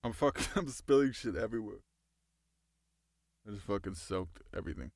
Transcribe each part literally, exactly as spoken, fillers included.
I'm fucking. I'm spilling shit everywhere. I just fucking soaked everything.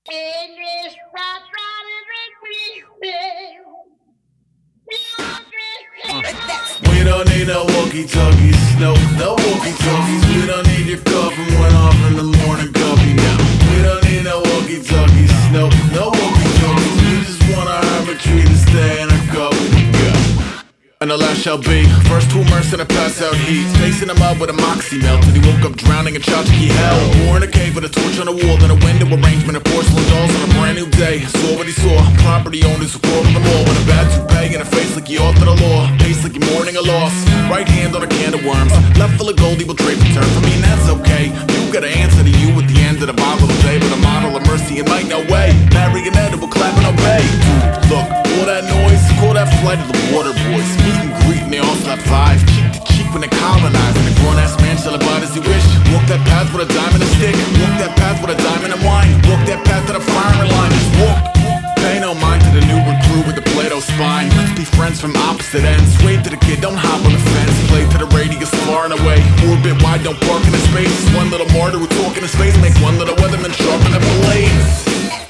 We don't need no walkie-talkies, no, no walkie-talkies. We don't need your call from one off in the morning coffee now. We don't need no walkie-talkies, no, no walkie-talkies. We just want our arbitrary to stay in our coffee to go. And the last shall be first to immerse in a pass out heat. Facing him up with a moxie melt and he woke up drowning in tchotchke hell. War in a cave with a torch on the wall and a window arrangement of porcelain dolls on a brand new day. Saw what he saw, property owners who called them all with a bad toupee and a face like he authored a law. Face like you're mourning a loss. Right hand on a can of worms. Left full of gold, he will trade for turn. For me, and that's okay. You gotta answer to you at the end of the volatile day. But a model of mercy and might no way. Marionette will clap and obey. Dude, look, all that noise, call that flight of the water boys. Meet and greet and they all slap five. Cheek to cheek when they colonize. And a grown ass man shall abide as he wish. Walk that path with a diamond and stick. Walk that path with a diamond and wine. Walk that path to the firing line. Just walk. Pay no mind to the new recruit with the Play-Doh spine. Let's be friends from opposite ends. Wave to the kid, don't hop on the fence. Play to the radius far and away. Orbit wide, don't park in the space. One little martyr who talk in his face. Make one little weatherman sharpen the blades.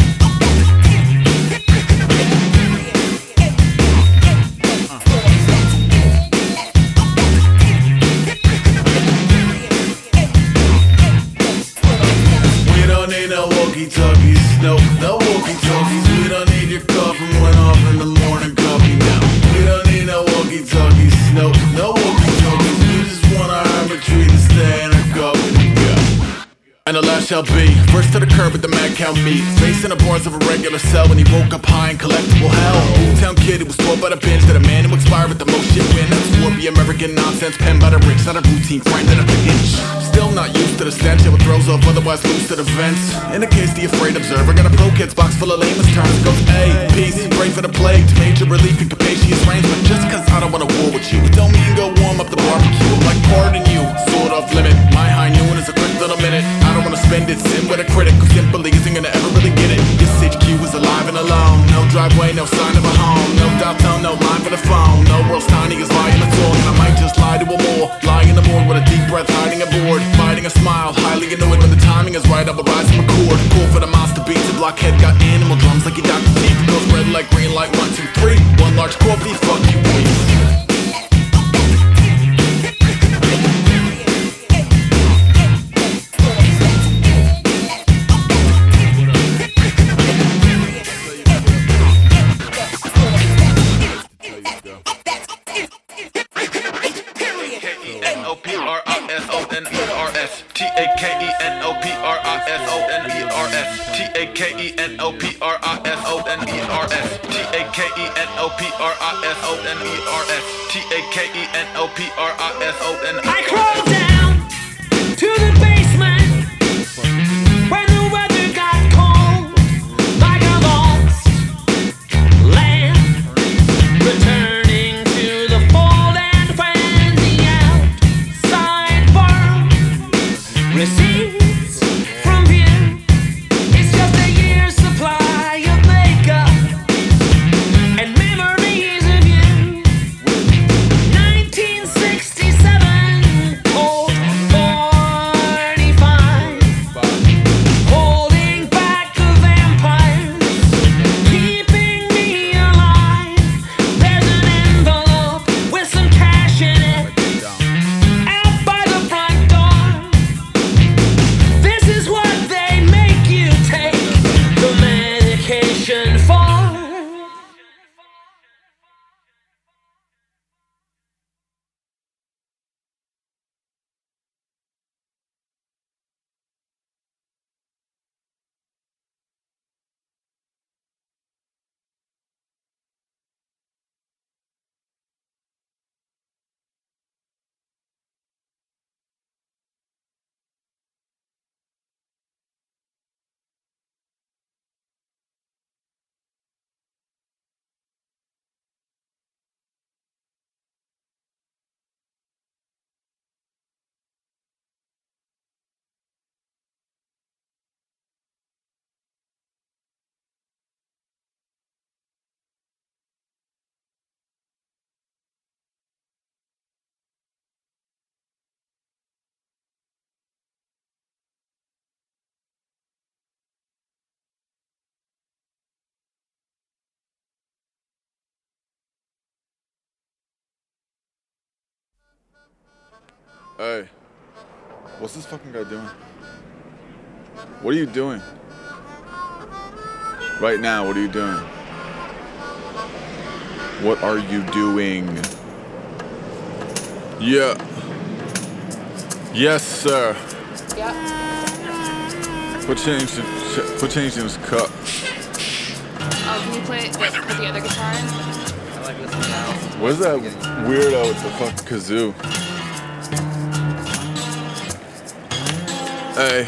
Walkie-talkies, no, no walkie-talkies. We don't need your call from one off in the morning coffee now. We don't need no walkie-talkies, no, no walkie-talkies. We just want our arbitrary to stay in our coffee to go. And the last shall be first to the curb with the mad cow meat. Facing the bars of a regular cell when he woke up high in collectible hell. Town kid who was taught by the bench that a man who expired with the most shit win. That's warpy American nonsense penned by the rich. Not a routine crime that a pinch. Still not used to the stench, it would throws off otherwise loose to the vents. In the case the afraid observer got a pro kids box full of lamest terms. Goes A, peace, pray for the plague to major relief and capacious range. But just cause I don't wanna war with you, it don't mean go warm up the barbecue. I'm like pardon you, sort off limit. My high noon is a quick little minute. I don't wanna spend it, sin with a critic who simply isn't gonna ever really get it. This H Q is alive and alone. No driveway, no sign of a home. No dial tone, no line for the phone. No world's tiny is lying a talk. And I might just lie to a more. Lie in the morgue with a deep breath, hiding a board. Fighting a smile, highly annoyed when the timing is right. I will rise and record. Call for the monster beats. The blockhead got animal drums like you Doctor Teeth. Goes red like green light, one, two, three. One large coffee, fuck you, please. T A K E N O P R I S O N E R S T A K E N O P R I S O N E R S T A K E N O P R I S O N E R S T A K E N O P R I S O N E R S. I crawled down to the basement when the weather got cold, like a lost lamb returning to the fold. And when the outside world recedes from view, it's just a year's supply of makeup and memories of you. nineteen sixty-seven, cold forty-five, holding back the vampires, keeping me alive. There's an envelope with some cash in it out by the front door. Hey, what's this fucking guy doing? What are you doing? Right now, what are you doing? What are you doing? Yeah. Yes, sir. Yeah. Put change, put change in his cup. Oh, can you play put the other guitar in? I like listening to Alice. Where's that weirdo with the fucking kazoo? Hey.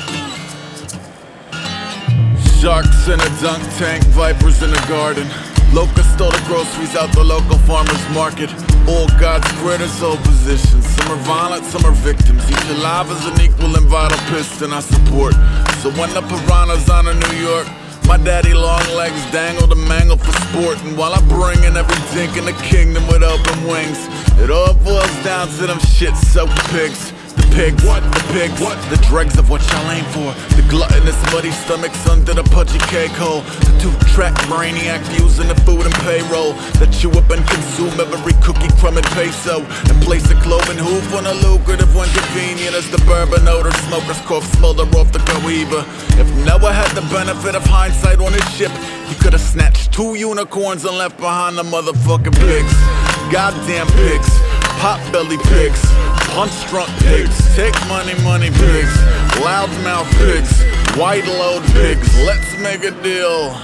Sharks in a dunk tank, vipers in a garden. Locusts stole the groceries out the local farmer's market. All God's critters, all positions. Some are violent, some are victims. Each alive is an equal and vital piston I support. So when the piranhas on to New York, my daddy long legs dangle to mangle for sport. And while I bring in every dink in the kingdom with open wings, it all boils down to them shit-soaked pigs. The pigs, what? The pigs, what? The dregs of what y'all aim for. The gluttonous muddy stomachs under the pudgy cake hole. The two-track brainiac using the food and payroll that chew up and consume every cookie, crumb, and peso, and place a cloven hoof on a lucrative one convenient as the bourbon odor smoker's cough smolder off the cohiba. If Noah had the benefit of hindsight on his ship, he could have snatched two unicorns and left behind the motherfucking pigs. Goddamn pigs, pot-belly pigs, punch-drunk pigs, take money, money pigs, loudmouth pigs, wide-load pigs. Let's make a deal.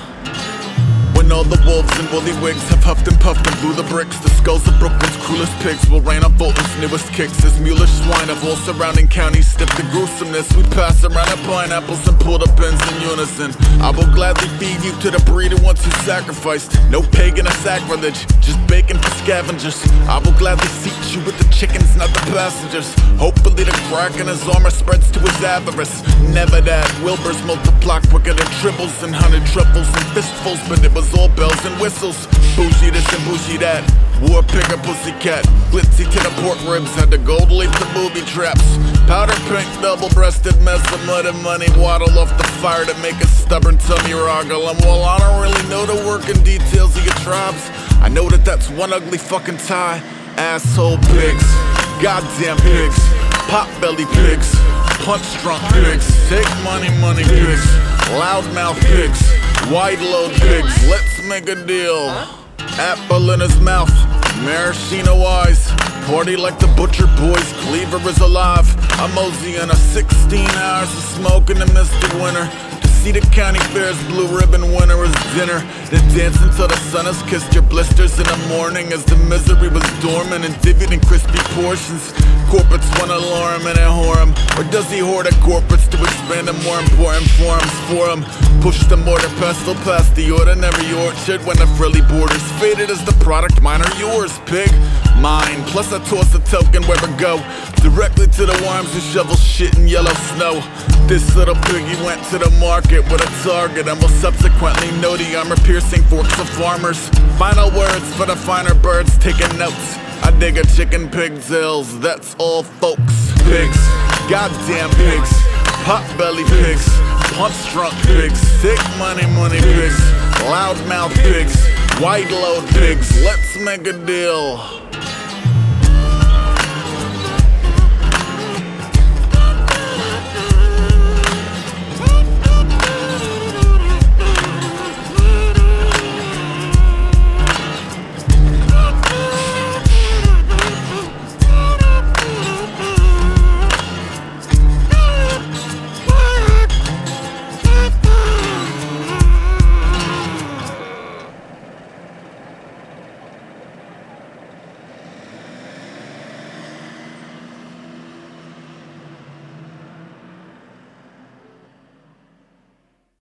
When all the wolves in woolly wigs have huffed and puffed and blew the bricks, the skulls of Brooklyn's cruelest pigs will rain on Bolton's newest kicks. As mulish swine of all surrounding counties stiff the gruesomeness, we pass around the pineapples and pull the pins in unison. I will gladly feed you to the breeder once you sacrificed. No pagan or sacrilege, just bacon for scavengers. I will gladly seat you with the chickens, not the passengers. Hopefully the crack in his armor spreads to his avarice. Never that, Wilbur's multiply quicker than triples and hundred triples and fistfuls, but it was all bells and whistles. Bougie this and bougie that. War pigger pussycat. Glitzy to the pork ribs. Had the gold leaf to booby traps. Powder pink double-breasted mess of mud and money waddle off the fire to make a stubborn tummy roggle. And while I don't really know the working details of your tribes, I know that that's one ugly fucking tie. Asshole pigs, goddamn pigs, pot-belly pigs, punch-drunk pigs, take money, money pigs, loudmouth pigs, wide-load pigs. Let's make a deal. Apple in his mouth, maraschino eyes, party like the butcher boys, cleaver is alive. I'm mosey in a sixteen hours of smoke in the mystic winter. See the county fair's blue ribbon winter as dinner. Then dance until the sun has kissed your blisters in the morning as the misery was dormant and divvied in crispy portions. Corporates wanna lure him and whore him, or does he hoard the corporates to expand the more important forums for him? Push the mortar pestle past the ordinary orchard when the frilly border's faded as the product. Mine or yours, pig? Mine. Plus I toss a token where I go, directly to the worms who shovel shit in yellow snow. This little piggy went to the market with a target and will subsequently know the armor-piercing forks of farmers. Final words for the finer birds taking notes. I dig a chicken pigtails, that's all folks. Pigs, goddamn pigs, pot-belly pigs, punch-drunk pigs, sick money, money pigs, loudmouth pigs, wide-load pigs. Let's make a deal.